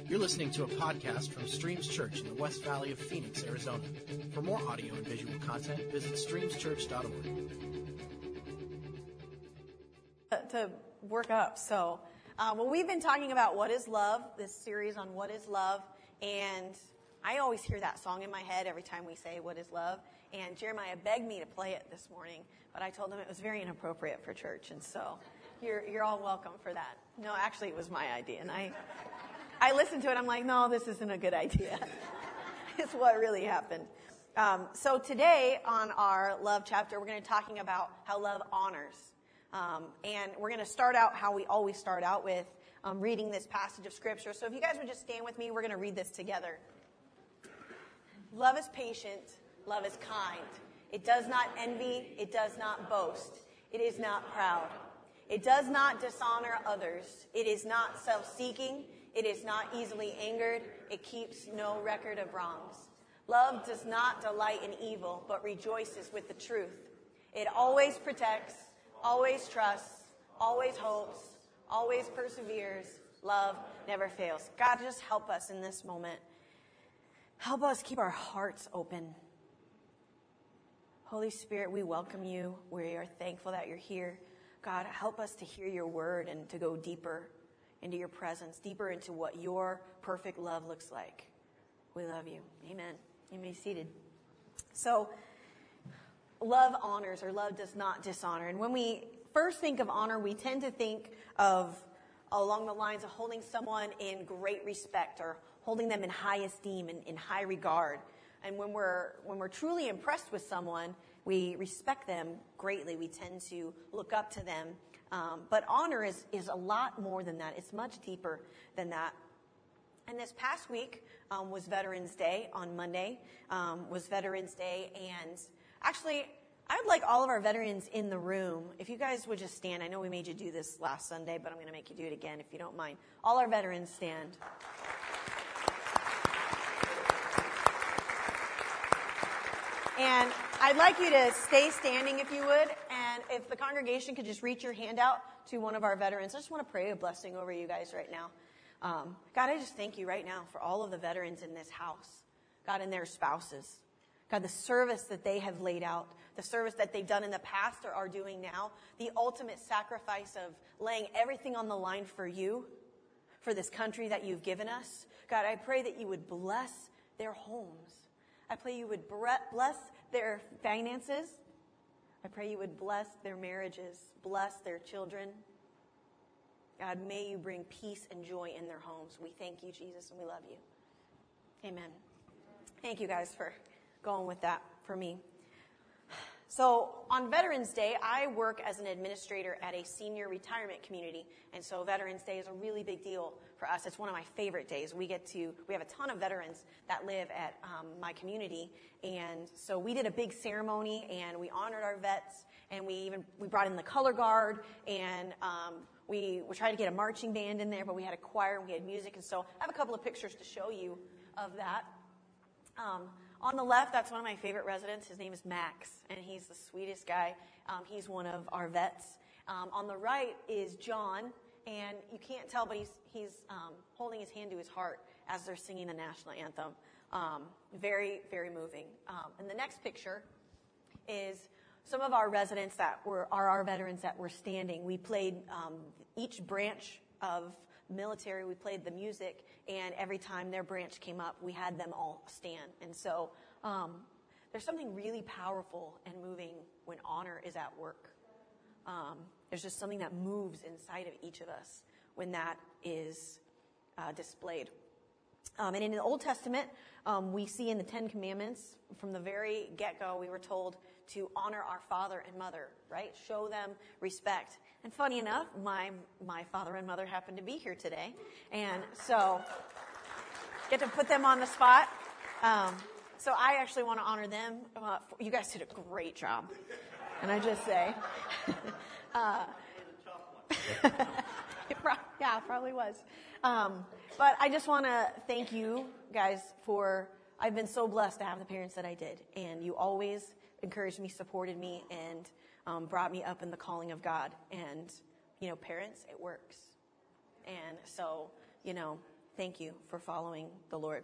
You're listening to a podcast from Streams Church in the West Valley of Phoenix, Arizona. For more audio and visual content, visit streamschurch.org. To work up. So, we've been talking about what is love, this series on what is love, and I always hear that song in my head every time we say what is love, and Jeremiah begged me to play it this morning, but I told him it was very inappropriate for church, and so you're all welcome for that. No, actually it was my idea, and I listened to it, I'm like, no, this isn't a good idea. It's what really happened. So today on our love chapter, we're going to be talking about how love honors. And we're going to start out how we always start out with reading this passage of Scripture. So if you guys would just stand with me, we're going to read this together. Love is patient. Love is kind. It does not envy. It does not boast. It is not proud. It does not dishonor others. It is not self-seeking. It is not easily angered. It keeps no record of wrongs. Love does not delight in evil, but rejoices with the truth. It always protects, always trusts, always hopes, always perseveres. Love never fails. God, just help us in this moment. Help us keep our hearts open. Holy Spirit, we welcome you. We are thankful that you're here. God, help us to hear your word and to go deeper into your presence, deeper into what your perfect love looks like. We love you. Amen. You may be seated. So, love honors, or love does not dishonor. And when we first think of honor, we tend to think of along the lines of holding someone in great respect or holding them in high esteem and in high regard. And when we're truly impressed with someone, we respect them greatly. We tend to look up to them. But honor is a lot more than that. It's much deeper than that. And this past week was Veterans Day. On Monday was Veterans Day. And actually, I would like all of our veterans in the room, if you guys would just stand. I know we made you do this last Sunday, but I'm going to make you do it again if you don't mind. All our veterans stand. And I'd like you to stay standing if you would. And if the congregation could just reach your hand out to one of our veterans. I just want to pray a blessing over you guys right now. God, I just thank you right now for all of the veterans in this house. God, and their spouses. God, the service that they have laid out, the service that they've done in the past or are doing now, the ultimate sacrifice of laying everything on the line for you, for this country that you've given us. God, I pray that you would bless their homes. I pray you would bless their finances. I pray you would bless their marriages, bless their children. God, may you bring peace and joy in their homes. We thank you, Jesus, and we love you. Amen. Thank you guys for going with that for me. So on Veterans Day, I work as an administrator at a senior retirement community. And so Veterans Day is a really big deal for us. It's one of my favorite days. We have a ton of veterans that live at my community. And so we did a big ceremony and we honored our vets, and we brought in the color guard, and we tried to get a marching band in there, but we had a choir and we had music. And so I have a couple of pictures to show you of that. On the left, that's one of my favorite residents. His name is Max, and he's the sweetest guy. He's one of our vets. On the right is John, and you can't tell, but he's holding his hand to his heart as they're singing the national anthem. Very, very moving. And the next picture is some of our residents that are our veterans that were standing. We played each branch of military, we played the music, and every time their branch came up, we had them all stand. And so there's something really powerful and moving when honor is at work. There's just something that moves inside of each of us when that is displayed. And in the Old Testament, we see in the Ten Commandments, from the very get-go, we were told to honor our father and mother, right? Show them respect. And funny enough, my father and mother happen to be here today. And so, get to put them on the spot. So I actually want to honor them. You guys did a great job. And I just say. Yeah, it probably was. But I just want to thank you guys I've been so blessed to have the parents that I did. And you always encouraged me, supported me, and brought me up in the calling of God. And, parents, it works. And so, thank you for following the Lord.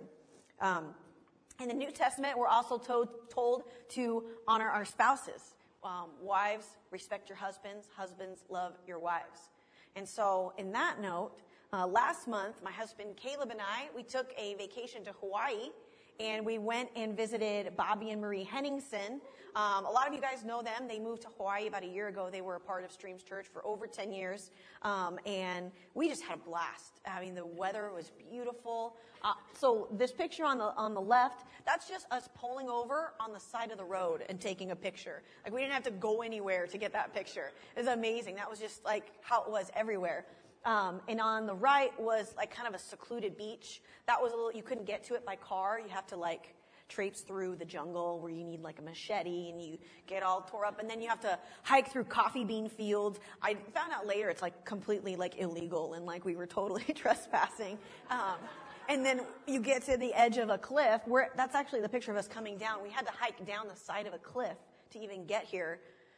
In the New Testament, we're also told to honor our spouses. Wives, respect your husbands. Husbands, love your wives. And so, in that note, last month, my husband Caleb and I, we took a vacation to Hawaii, and we went and visited Bobby and Marie Henningsen. A lot of you guys know them. They moved to Hawaii about a year ago. They were a part of Streams Church for over 10 years. And we just had a blast. I mean, the weather was beautiful. So this picture on the left, that's just us pulling over on the side of the road and taking a picture. Like, we didn't have to go anywhere to get that picture. It was amazing. That was just like how it was everywhere. And on the right was like kind of a secluded beach. That was you couldn't get to it by car. You have to like traipse through the jungle where you need like a machete and you get all tore up. And then you have to hike through coffee bean fields. I found out later it's like completely like illegal and like we were totally trespassing. And then you get to the edge of a cliff where that's actually the picture of us coming down. We had to hike down the side of a cliff to even get here.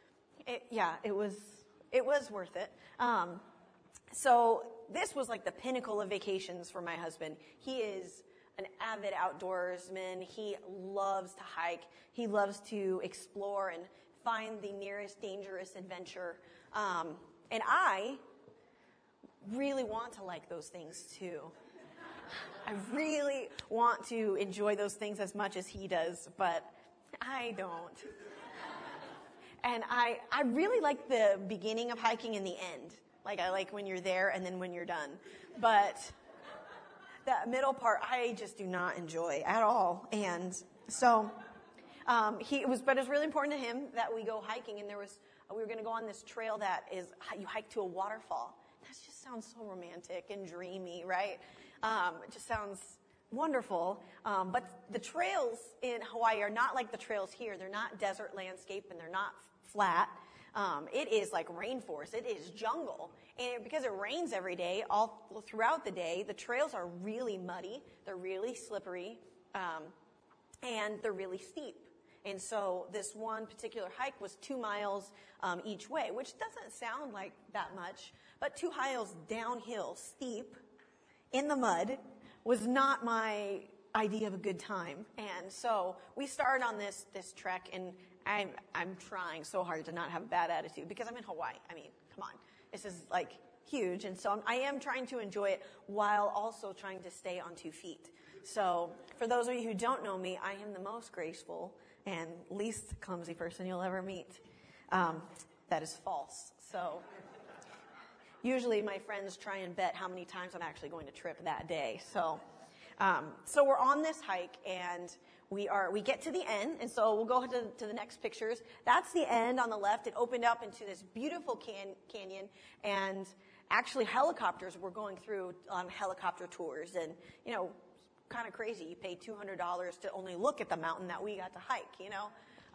It was worth it. So this was like the pinnacle of vacations for my husband. He is an avid outdoorsman. He loves to hike. He loves to explore and find the nearest dangerous adventure. And I really want to like those things too. I really want to enjoy those things as much as he does, but I don't. And I really like the beginning of hiking and the end. Like, I like when you're there and then when you're done. But that middle part, I just do not enjoy at all. And so, it was really important to him that we go hiking. And we were going to go on this trail that is, you hike to a waterfall. That just sounds so romantic and dreamy, right? It just sounds wonderful. But the trails in Hawaii are not like the trails here. They're not desert landscape and they're not flat. It is like rainforest. It is jungle. And because it rains every day, all throughout the day, the trails are really muddy. They're really slippery. And they're really steep. And so this one particular hike was 2 miles each way, which doesn't sound like that much. But 2 miles downhill, steep, in the mud, was not my idea of a good time. And so we started on this trek, and I'm trying so hard to not have a bad attitude because I'm in Hawaii. I mean, come on. This is like huge. And so I am trying to enjoy it while also trying to stay on 2 feet. So for those of you who don't know me, I am the most graceful and least clumsy person you'll ever meet. That is false. So usually my friends try and bet how many times I'm actually going to trip that day. So we're on this hike and we get to the end, and so we'll go to the next pictures. That's the end on the left. It opened up into this beautiful canyon, and actually helicopters were going through on helicopter tours, and, you know, kind of crazy. You pay $200 to only look at the mountain that we got to hike, you know.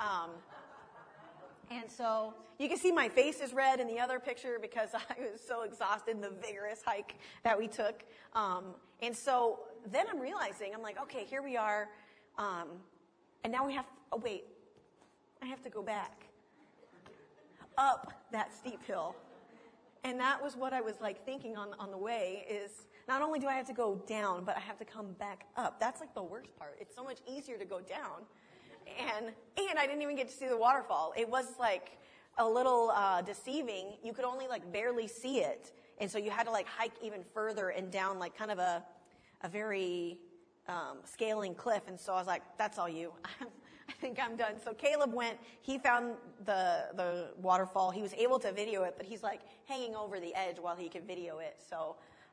And so you can see my face is red in the other picture because I was so exhausted in the vigorous hike that we took. And so then I'm realizing, I'm like, okay, here we are. And now I have to go back up that steep hill. And that was what I was like thinking on the way is not only do I have to go down, but I have to come back up. That's like the worst part. It's so much easier to go down. And I didn't even get to see the waterfall. It was like a little deceiving. You could only like barely see it. And so you had to like hike even further and down like kind of a very scaling cliff. And so I was like, that's all you. I think I'm done. So Caleb went, he found the waterfall. He was able to video it, but he's like hanging over the edge while he could video it. So,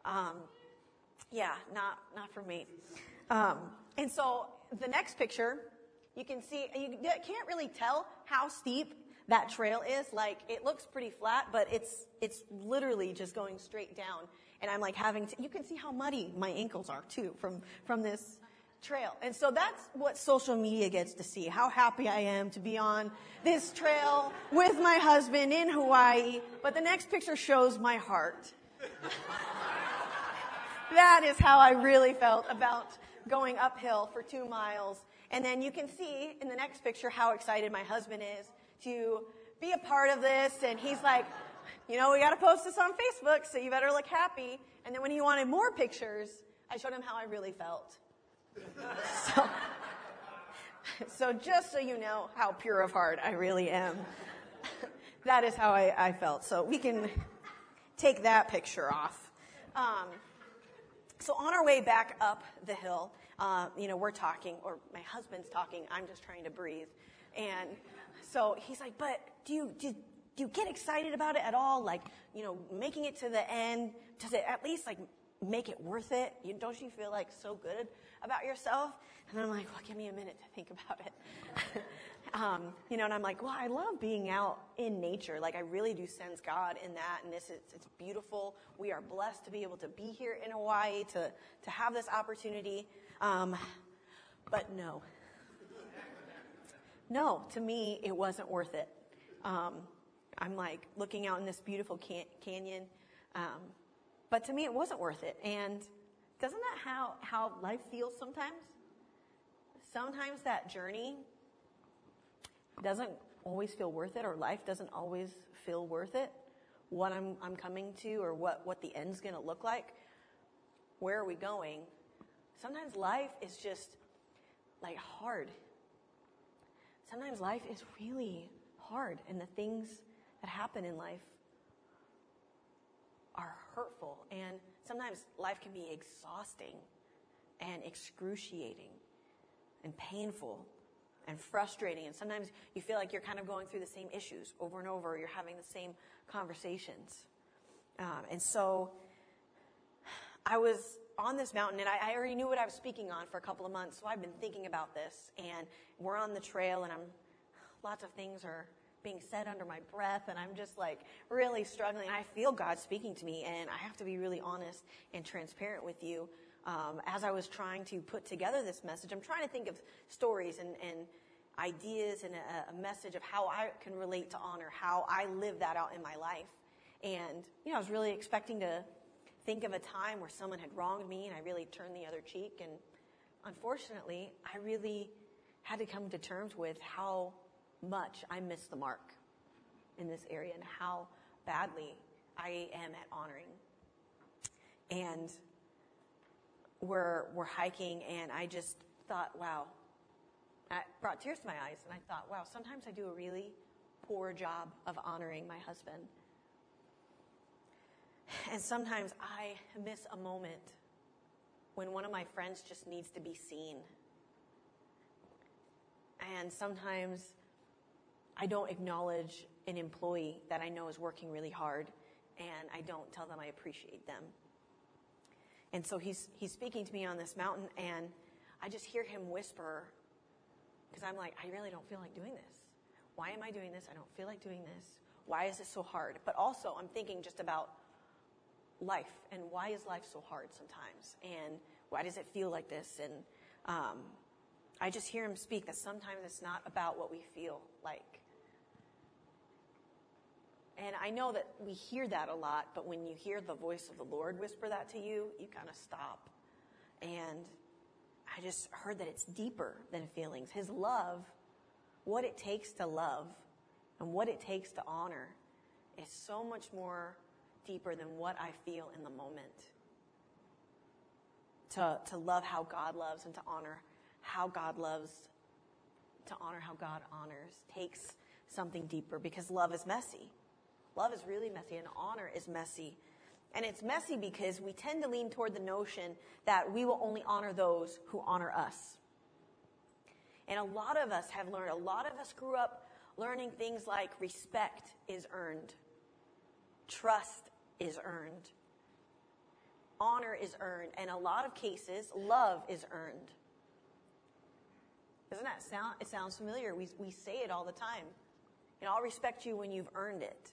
not for me. And so the next picture, you can see, you can't really tell how steep that trail is. Like, it looks pretty flat, but it's literally just going straight down. And I'm like you can see how muddy my ankles are too from this trail. And so that's what social media gets to see, how happy I am to be on this trail with my husband in Hawaii. But the next picture shows my heart. That is how I really felt about going uphill for 2 miles. And then you can see in the next picture how excited my husband is to be a part of this. And he's like, you know, we got to post this on Facebook, so you better look happy. And then when he wanted more pictures, I showed him how I really felt. So just so you know how pure of heart I really am, that is how I felt. So we can take that picture off. So on our way back up the hill, we're talking, or my husband's talking. I'm just trying to breathe. And so he's like, but do you get excited about it at all? Like, making it to the end, does it at least like make it worth it? Don't you feel like so good about yourself? And I'm like, well, give me a minute to think about it. And I'm like, well, I love being out in nature. Like, I really do sense God in that, and it's beautiful. We are blessed to be able to be here in Hawaii, to have this opportunity. But no, to me, it wasn't worth it. I'm like looking out in this beautiful canyon, but to me, it wasn't worth it. And doesn't that how life feels sometimes? Sometimes that journey doesn't always feel worth it, or life doesn't always feel worth it. What I'm coming to, or what the end's going to look like. Where are we going? Sometimes life is just like hard. Sometimes life is really hard, and the things that happen in life are hurtful, and sometimes life can be exhausting and excruciating and painful and frustrating, and sometimes you feel like you're kind of going through the same issues over and over, or you're having the same conversations. And so I was on this mountain, and I already knew what I was speaking on for a couple of months, so I've been thinking about this, and we're on the trail, and lots of things are being said under my breath, and I'm just like really struggling. I feel God speaking to me, and I have to be really honest and transparent with you. As I was trying to put together this message, I'm trying to think of stories and ideas and a message of how I can relate to honor, how I live that out in my life. And, I was really expecting to think of a time where someone had wronged me and I really turned the other cheek. And unfortunately, I really had to come to terms with how much I missed the mark in this area and how badly I am at honoring. And we're hiking, and I just thought, wow, that brought tears to my eyes. And I thought, wow, sometimes I do a really poor job of honoring my husband. And sometimes I miss a moment when one of my friends just needs to be seen. And sometimes I don't acknowledge an employee that I know is working really hard, and I don't tell them I appreciate them. And so he's speaking to me on this mountain, and I just hear him whisper, because I'm like, I really don't feel like doing this. Why am I doing this? I don't feel like doing this. Why is this so hard? But also I'm thinking just about life, and why is life so hard sometimes? And why does it feel like this? And I just hear him speak that sometimes it's not about what we feel like. And I know that we hear that a lot, but when you hear the voice of the Lord whisper that to you, you kind of stop. And I just heard that it's deeper than feelings. His love, what it takes to love and what it takes to honor, is so much more deeper than what I feel in the moment. To love how God loves and to honor how God loves, to honor how God honors, takes something deeper, because love is messy. Love is really messy, and honor is messy. And it's messy because we tend to lean toward the notion that we will only honor those who honor us. And a lot of us grew up learning things like respect is earned, trust is earned, honor is earned, and a lot of cases, love is earned. Doesn't that sound? It sounds familiar. We say it all the time. I'll respect you when you've earned it.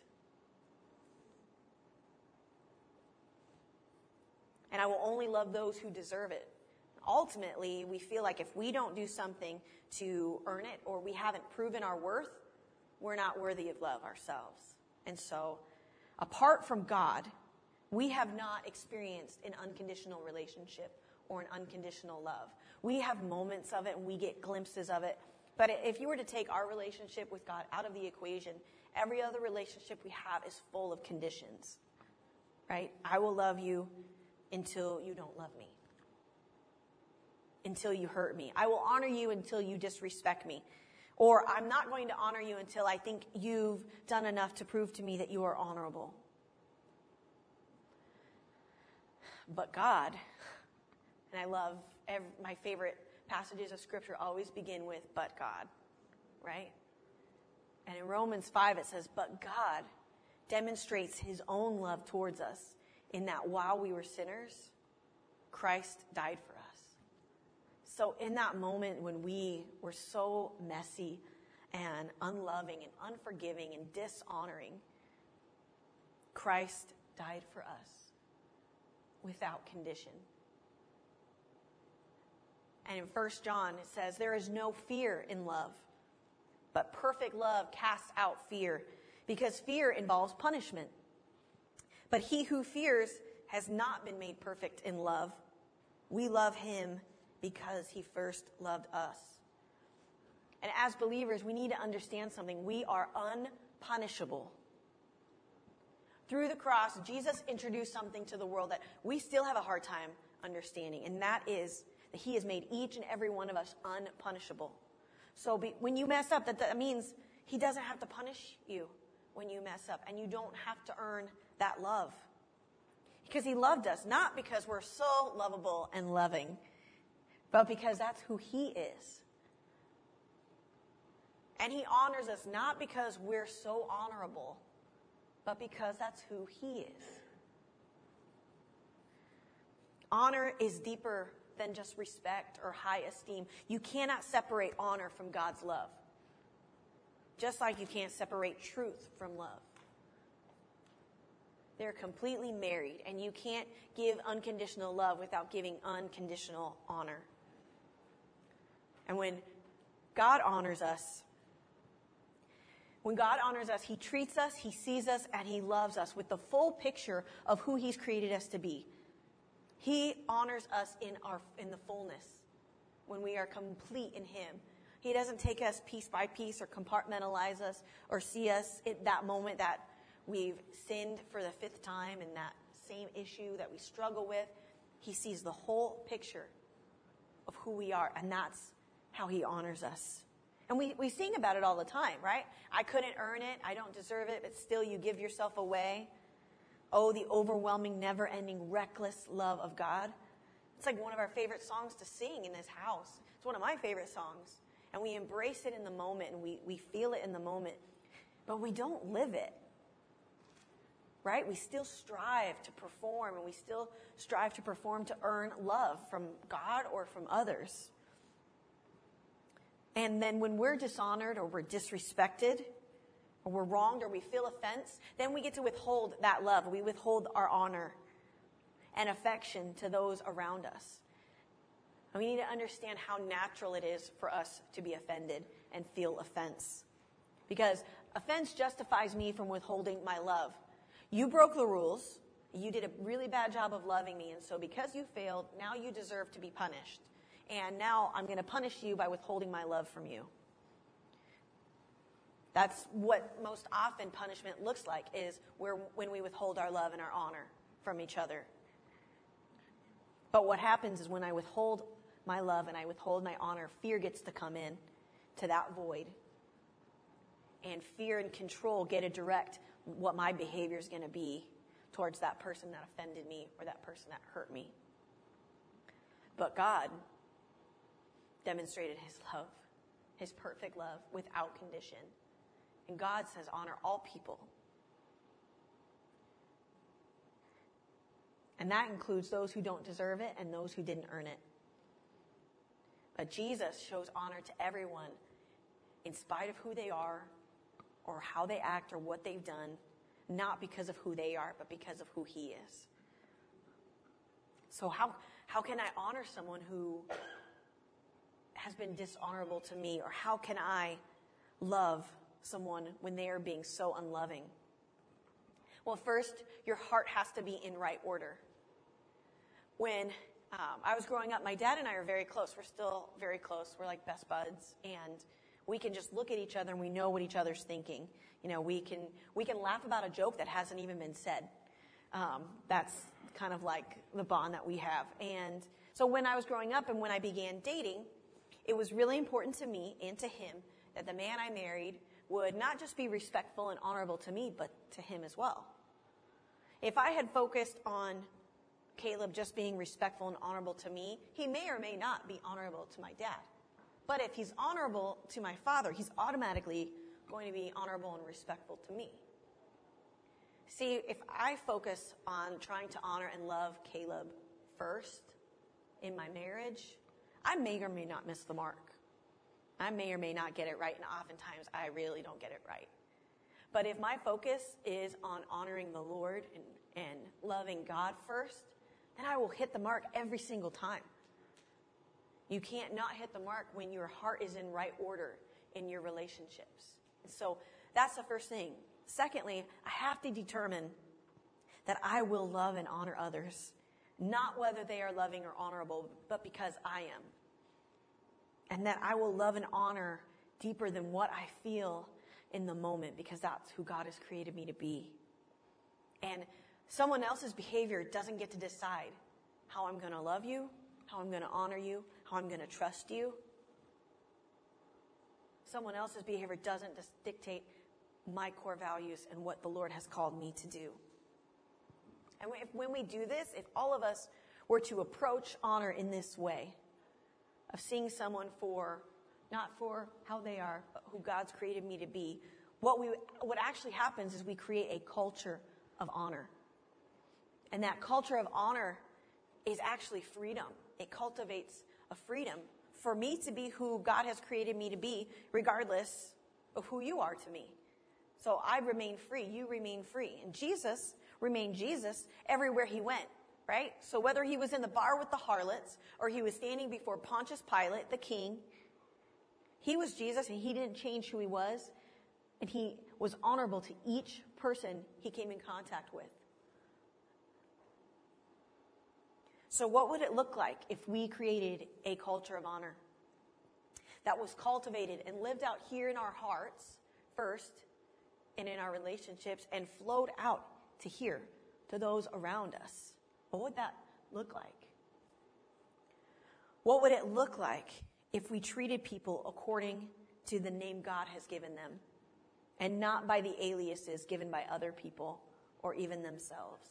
And I will only love those who deserve it. Ultimately, we feel like if we don't do something to earn it, or we haven't proven our worth, we're not worthy of love ourselves. And so, apart from God, we have not experienced an unconditional relationship or an unconditional love. We have moments of it, and we get glimpses of it. But if you were to take our relationship with God out of the equation, every other relationship we have is full of conditions, right? I will love you until you don't love me. until you hurt me. I will honor you until you disrespect me. Or I'm not going to honor you until I think you've done enough to prove to me that you are honorable. But God, and I love my favorite passages of Scripture always begin with, but God, right? And in Romans 5 it says, but God demonstrates his own love towards us in that while we were sinners, Christ died for us. So in that moment when we were so messy and unloving and unforgiving and dishonoring, Christ died for us without condition. And in 1 John it says, there is no fear in love, but perfect love casts out fear, because fear involves punishment. But he who fears has not been made perfect in love. We love him because he first loved us. And as believers, we need to understand something. We are unpunishable. Through the cross, Jesus introduced something to the world that we still have a hard time understanding, and that is that he has made each and every one of us unpunishable. So when you mess up, that means he doesn't have to punish you when you mess up, and you don't have to earn that love. Because he loved us, not because we're so lovable and loving, but because that's who he is. And he honors us not because we're so honorable, but because that's who he is. Honor is deeper than just respect or high esteem. You cannot separate honor from God's love. Just like you can't separate truth from love. They're completely married, and you can't give unconditional love without giving unconditional honor. And when God honors us, he treats us, he sees us, and he loves us with the full picture of who he's created us to be. He honors us in the fullness when we are complete in him. He doesn't take us piece by piece or compartmentalize us or see us at that moment that we've sinned for the 5th time in that same issue that we struggle with. He sees the whole picture of who we are, and that's how he honors us. And we sing about it all the time, right? I couldn't earn it, I don't deserve it, but still you give yourself away. Oh, the overwhelming, never-ending, reckless love of God. It's like one of our favorite songs to sing in this house. It's one of my favorite songs. And we embrace it in the moment, and we feel it in the moment. But we don't live it. Right? We still strive to perform, and we still strive to perform to earn love from God or from others. And then when we're dishonored or we're disrespected or we're wronged or we feel offense, then we get to withhold that love. We withhold our honor and affection to those around us. And we need to understand how natural it is for us to be offended and feel offense. Because offense justifies me from withholding my love. You broke the rules. You did a really bad job of loving me. And so because you failed, now you deserve to be punished. And now I'm going to punish you by withholding my love from you. That's what most often punishment looks like, is when we withhold our love and our honor from each other. But what happens is when I withhold my love and I withhold my honor, fear gets to come in to that void. And fear and control get to direct what my behavior is going to be towards that person that offended me or that person that hurt me. But God demonstrated his love, his perfect love, without condition. And God says, honor all people. And that includes those who don't deserve it and those who didn't earn it. But Jesus shows honor to everyone in spite of who they are or how they act or what they've done, not because of who they are, but because of who he is. So how can I honor someone who has been dishonorable to me? Or how can I love someone when they are being so unloving? Well, first, your heart has to be in right order. When I was growing up, my dad and I are very close. We're still very close. We're like best buds. And we can just look at each other and we know what each other's thinking. You know, we can laugh about a joke that hasn't even been said. That's kind of like the bond that we have. And So when I was growing up and when I began dating, it was really important to me and to him that the man I married would not just be respectful and honorable to me, but to him as well. If I had focused on Caleb just being respectful and honorable to me, he may or may not be honorable to my dad. But if he's honorable to my father, he's automatically going to be honorable and respectful to me. See, if I focus on trying to honor and love Caleb first in my marriage, I may or may not miss the mark. I may or may not get it right, and oftentimes I really don't get it right. But if my focus is on honoring the Lord and loving God first, then I will hit the mark every single time. You can't not hit the mark when your heart is in right order in your relationships. And so that's the first thing. Secondly, I have to determine that I will love and honor others, not whether they are loving or honorable, but because I am. And that I will love and honor deeper than what I feel in the moment, because that's who God has created me to be. And someone else's behavior doesn't get to decide how I'm going to love you, how I'm going to honor you, how I'm going to trust you. Someone else's behavior doesn't dictate my core values and what the Lord has called me to do. And when we do this, if all of us were to approach honor in this way, of seeing someone not for how they are, but who God's created me to be, what actually happens is we create a culture of honor. And that culture of honor is actually freedom. It cultivates a freedom for me to be who God has created me to be, regardless of who you are to me. So I remain free, you remain free. And Jesus remained Jesus everywhere he went, right? So whether he was in the bar with the harlots or he was standing before Pontius Pilate, the king, he was Jesus and he didn't change who he was. And he was honorable to each person he came in contact with. So what would it look like if we created a culture of honor that was cultivated and lived out here in our hearts first and in our relationships and flowed out to here, to those around us? What would that look like? What would it look like if we treated people according to the name God has given them and not by the aliases given by other people or even themselves?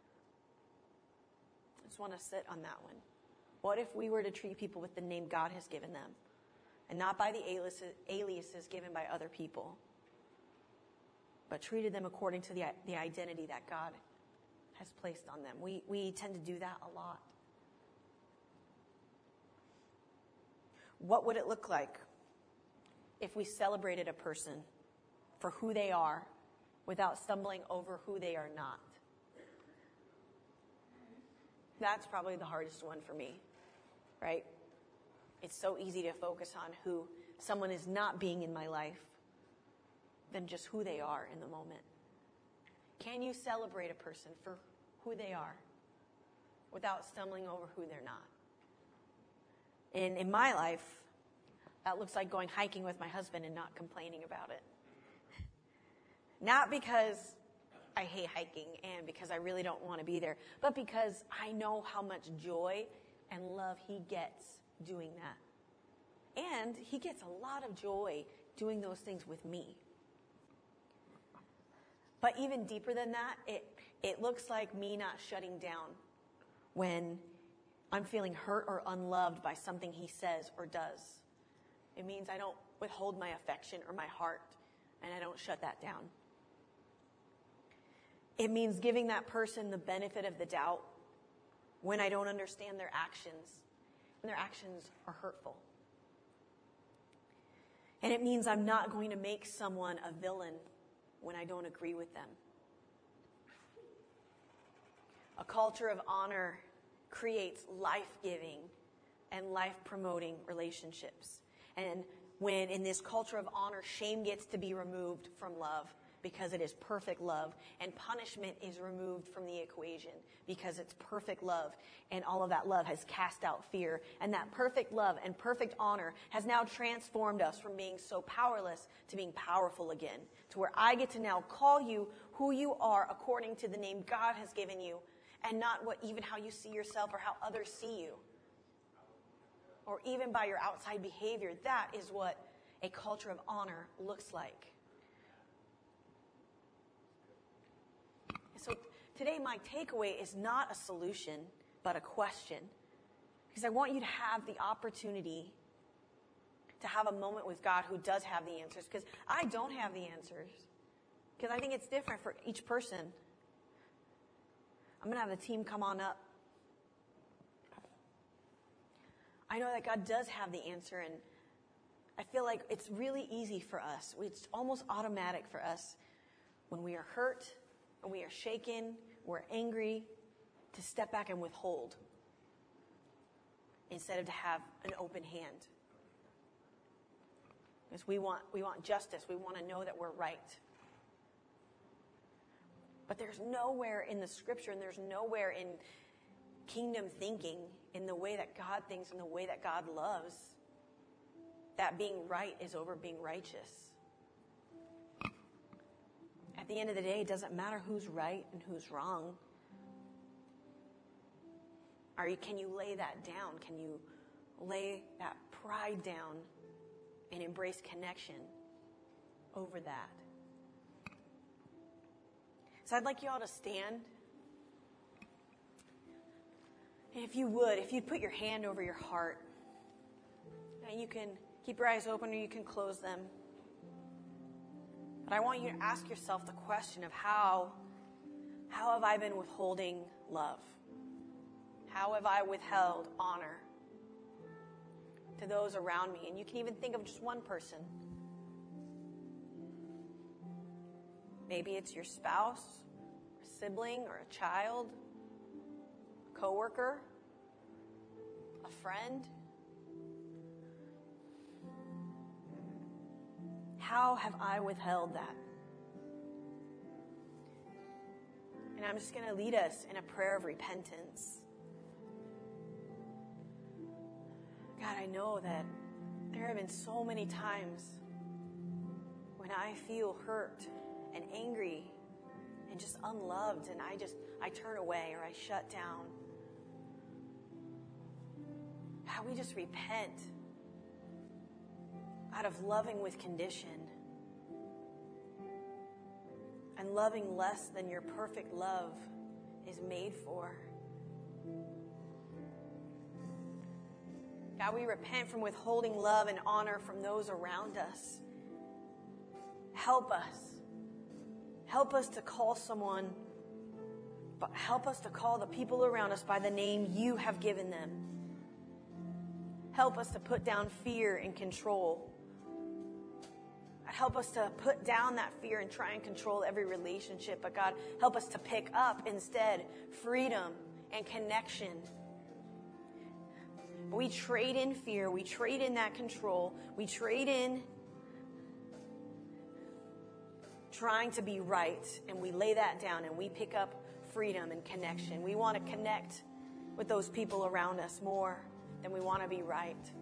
I just want to sit on that one. What if we were to treat people with the name God has given them and not by the aliases given by other people, but treated them according to the identity that God has placed on them? We tend to do that a lot. What would it look like if we celebrated a person for who they are without stumbling over who they are not? That's probably the hardest one for me, right? It's so easy to focus on who someone is not being in my life than just who they are in the moment. Can you celebrate a person for who they are without stumbling over who they're not? And in my life, that looks like going hiking with my husband and not complaining about it. Not because I hate hiking and because I really don't want to be there, but because I know how much joy and love he gets doing that. And he gets a lot of joy doing those things with me. But even deeper than that, it looks like me not shutting down when I'm feeling hurt or unloved by something he says or does. It means I don't withhold my affection or my heart, and I don't shut that down. It means giving that person the benefit of the doubt when I don't understand their actions, and their actions are hurtful. And it means I'm not going to make someone a villain when I don't agree with them. A culture of honor creates life-giving and life-promoting relationships. And when in this culture of honor, shame gets to be removed from love because it is perfect love, and punishment is removed from the equation because it's perfect love, and all of that love has cast out fear. And that perfect love and perfect honor has now transformed us from being so powerless to being powerful again, to where I get to now call you who you are according to the name God has given you, and not even how you see yourself or how others see you. or even by your outside behavior. That is what a culture of honor looks like. So today, my takeaway is not a solution, but a question. Because I want you to have the opportunity to have a moment with God who does have the answers. Because I don't have the answers. Because I think it's different for each person. I'm going to have the team come on up. I know that God does have the answer, and I feel like it's really easy for us. It's almost automatic for us when we are hurt, when we are shaken, we're angry, to step back and withhold instead of to have an open hand. Because we want justice. We want to know that we're right. But there's nowhere in the scripture, and there's nowhere in kingdom thinking, in the way that God thinks and the way that God loves, that being right is over being righteous. At the end of the day, it doesn't matter who's right and who's wrong. Can you lay that down? Can you lay that pride down and embrace connection over that? So I'd like you all to stand. And if you'd put your hand over your heart, and you can keep your eyes open or you can close them. But I want you to ask yourself the question of how have I been withholding love? How have I withheld honor to those around me? And you can even think of just one person. Maybe it's your spouse, a sibling, or a child, a coworker, a friend. How have I withheld that? And I'm just going to lead us in a prayer of repentance. God, I know that there have been so many times when I feel hurt and angry and just unloved, and I turn away or I shut down. How we just repent out of loving with condition and loving less than your perfect love is made for. God, we repent from withholding love and honor from those around us. Help us. Help us to call someone, but help us to call the people around us by the name you have given them. Help us to put down fear and control. Help us to put down that fear and try and control every relationship. But God, help us to pick up instead freedom and connection. We trade in fear. We trade in that control. We trade in trying to be right. And we lay that down and we pick up freedom and connection. We want to connect with those people around us more than we want to be right.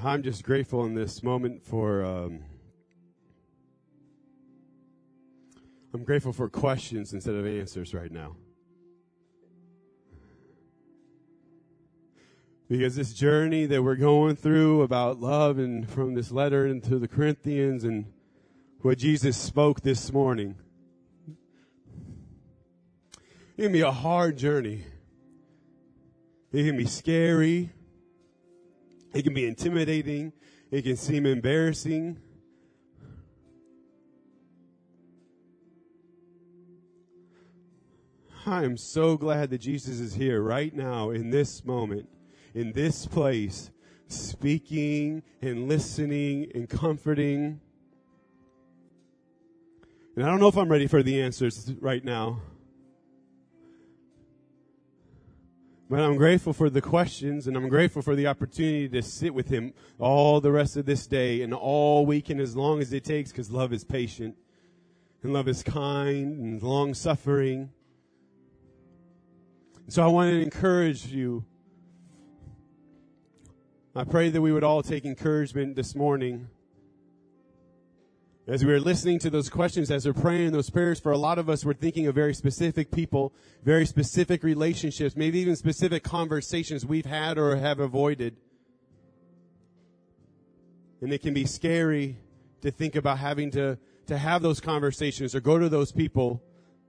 I'm just grateful in this moment for, I'm grateful for questions instead of answers right now. Because this journey that we're going through about love and from this letter into the Corinthians and what Jesus spoke this morning, it can be a hard journey. It can be scary. It can be intimidating. It can seem embarrassing. I am so glad that Jesus is here right now in this moment, in this place, speaking and listening and comforting. And I don't know if I'm ready for the answers right now. But I'm grateful for the questions, and I'm grateful for the opportunity to sit with him all the rest of this day and all week and as long as it takes, because love is patient and love is kind and long-suffering. So I want to encourage you. I pray that we would all take encouragement this morning as we are listening to those questions, as we're praying those prayers. For a lot of us, we're thinking of very specific people, very specific relationships, maybe even specific conversations we've had or have avoided. And it can be scary to think about having to have those conversations or go to those people.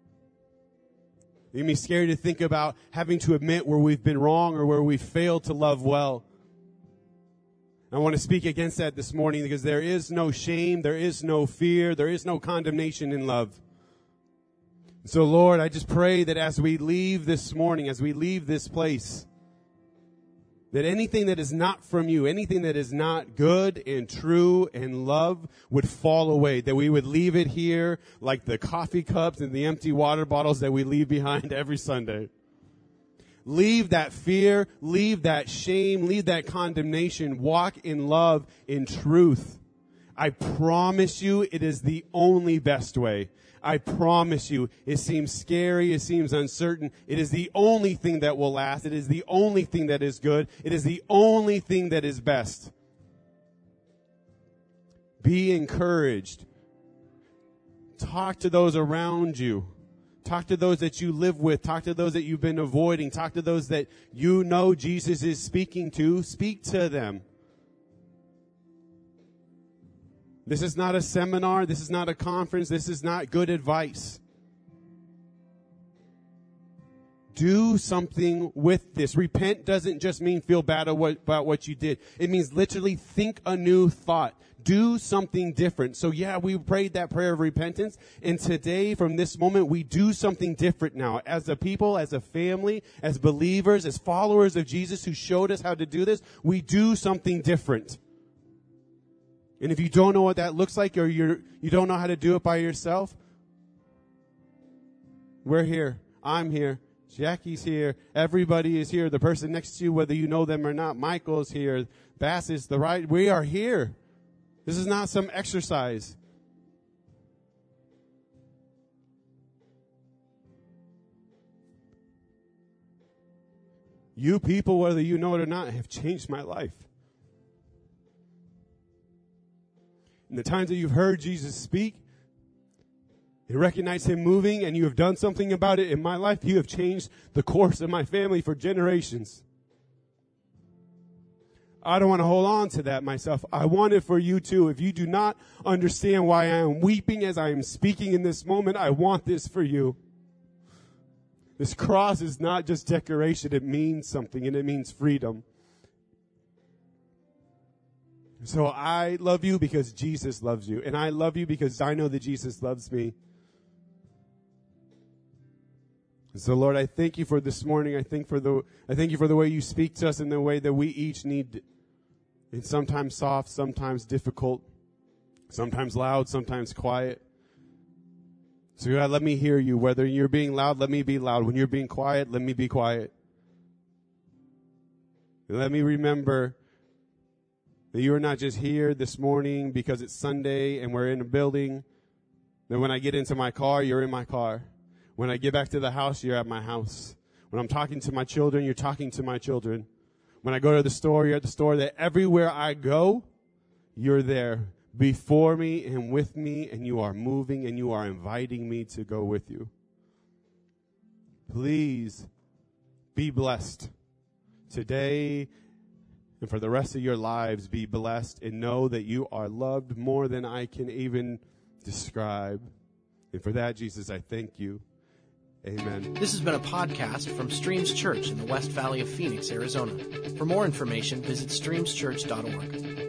It can be scary to think about having to admit where we've been wrong or where we've failed to love well. I want to speak against that this morning because there is no shame, there is no fear, there is no condemnation in love. So, Lord, I just pray that as we leave this morning, as we leave this place, that anything that is not from you, anything that is not good and true and love would fall away, that we would leave it here like the coffee cups and the empty water bottles that we leave behind every Sunday. Leave that fear, leave that shame, leave that condemnation. Walk in love, in truth. I promise you it is the only best way. I promise you it seems scary, it seems uncertain. It is the only thing that will last. It is the only thing that is good. It is the only thing that is best. Be encouraged. Talk to those around you. Talk to those that you live with. Talk to those that you've been avoiding. Talk to those that you know Jesus is speaking to. Speak to them. This is not a seminar. This is not a conference. This is not good advice. Do something with this. Repent doesn't just mean feel bad about what you did. It means literally think a new thought. Do something different. So yeah, we prayed that prayer of repentance. And today, from this moment, we do something different now. As a people, as a family, as believers, as followers of Jesus who showed us how to do this, we do something different. And if you don't know what that looks like or you don't know how to do it by yourself, we're here. I'm here. Jackie's here. Everybody is here. The person next to you, whether you know them or not, Michael's here. Bass is the right. We are here. This is not some exercise. You people, whether you know it or not, have changed my life. In the times that you've heard Jesus speak, you recognize him moving, and you have done something about it in my life, you have changed the course of my family for generations. I don't want to hold on to that myself. I want it for you too. If you do not understand why I am weeping as I am speaking in this moment, I want this for you. This cross is not just decoration. It means something, and it means freedom. So I love you because Jesus loves you. And I love you because I know that Jesus loves me. So Lord, I thank you for this morning. I thank you for the way you speak to us and the way that we each need. It's sometimes soft, sometimes difficult, sometimes loud, sometimes quiet. So God, let me hear you. Whether you're being loud, let me be loud. When you're being quiet, let me be quiet. And let me remember that you are not just here this morning because it's Sunday and we're in a building. That when I get into my car, you're in my car. When I get back to the house, you're at my house. When I'm talking to my children, you're talking to my children. When I go to the store, you're at the store. That everywhere I go, you're there before me and with me, and you are moving and you are inviting me to go with you. Please be blessed today and for the rest of your lives. Be blessed and know that you are loved more than I can even describe. And for that, Jesus, I thank you. Amen. This has been a podcast from Streams Church in the West Valley of Phoenix, Arizona. For more information, visit streamschurch.org.